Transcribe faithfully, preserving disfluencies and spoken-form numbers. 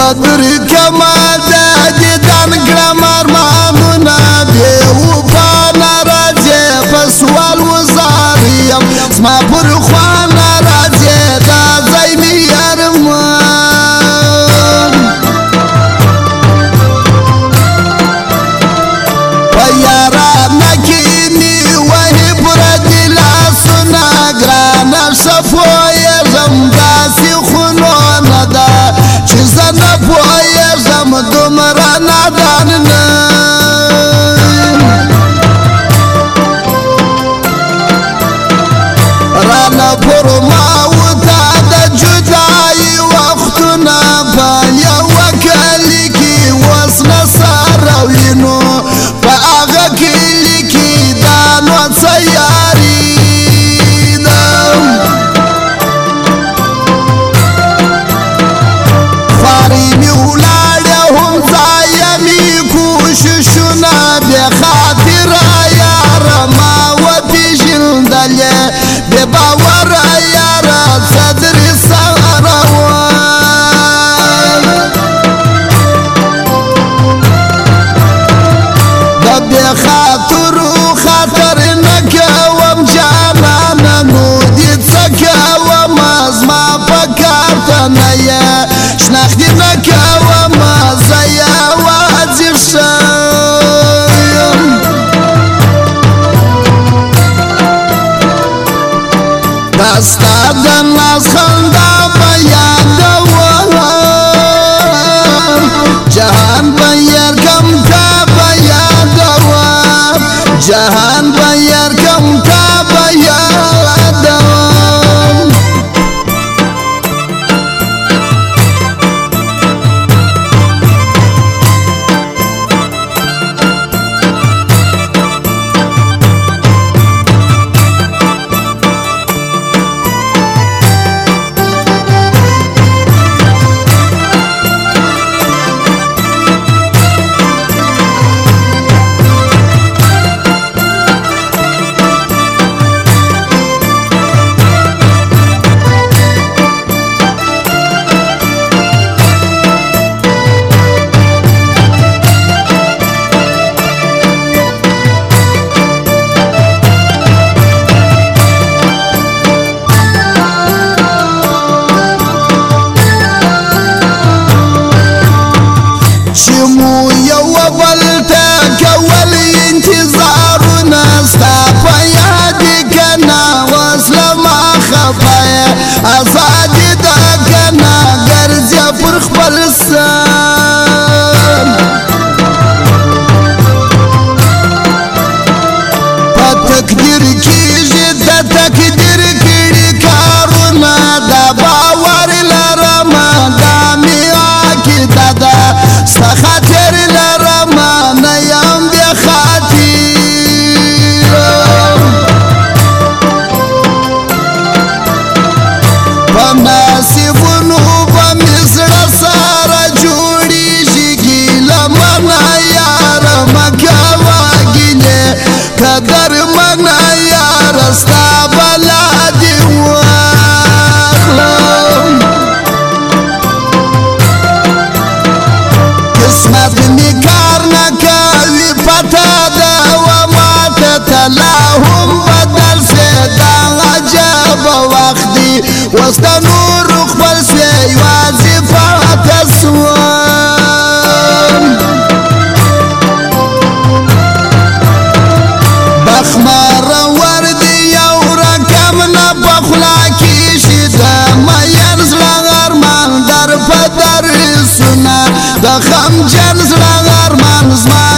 ودر کما د دیدن کړم ارمانونه بې وفا نه راځې په سوال وزاریم زما پر خوا نه راځې دا ځای مې ارمان په یارانه کې مې وهي پردي لاسونه ګرانه شفویږم داسې خونو نه ده چې زه نه پوهېږم دومره نادان نه رانه پر ما وته د جدایي وختونه په یوه کلي کې اوس نه سره وینو په هغه کلي کې دا نو څه یاري ده خوارې مې ولاړې هم ځایه مې کوششونه بې خاطره یاره ما وپېژندلې بې باوره یاره صدرې سره وای د بې خاطرو خاطر نه کوم جانانه نو دې څه کوم زما په کار ته نه یې شناختې نه کوم زه یوازې ښیم دا ستا د ناز خندا به یادوم جهان به یرکم تا به یادوم جهان به یرکم تا به یادوم ازادي دا کنا ګرځه پر خپل سر په تقدیر کېږي د تقدیر کړي کارونه دا باور لرم دا مې عقیده ده ستا خاطر لرم نه یم بې خاطر نصیبونو به مې زړه سره جوړېږي ګیله منه یاره مه کوه ګیلې قدر منه یاره ستا بلا دې واخلم قسمت مې کار نه کوي پته ده و ماته ته لا هم بدل شوې دا عجبه وخت دی اوس د نورو خپل شوې یوازې پاته سوم بخماره ور دي یو رقم نه په خوله کې شي د مین زړه ارمان در په در سونه د غمجن زړه ارمان زما